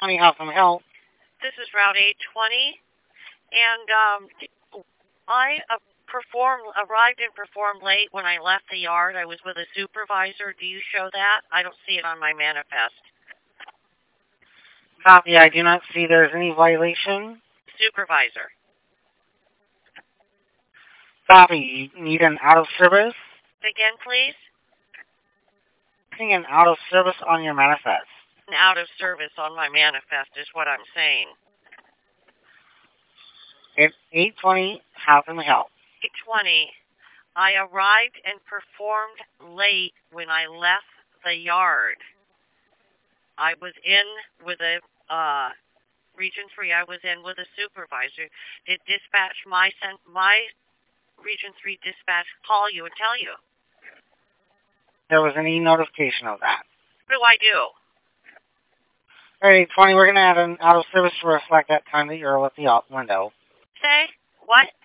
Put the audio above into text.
820, how can I help? This is Route 820, and I arrived and performed late when I left the yard. I was with a supervisor. Do you show that? I don't see it on my manifest. Copy, I do not see there's any violation. Supervisor. Copy, you need an out of service? Again, please? Seeing an out of service on your manifest. An out of service on my manifest is what I'm saying. It's 820, how can I help? 820. I arrived and performed late when I left the yard. I was in with a Region 3. I was in with a supervisor. Did dispatch my Region 3 dispatch call you and tell you? There was any notification of that. What do I do? All right, 820, we're going to add an out of service to reflect that time that you're with the window. Say? What?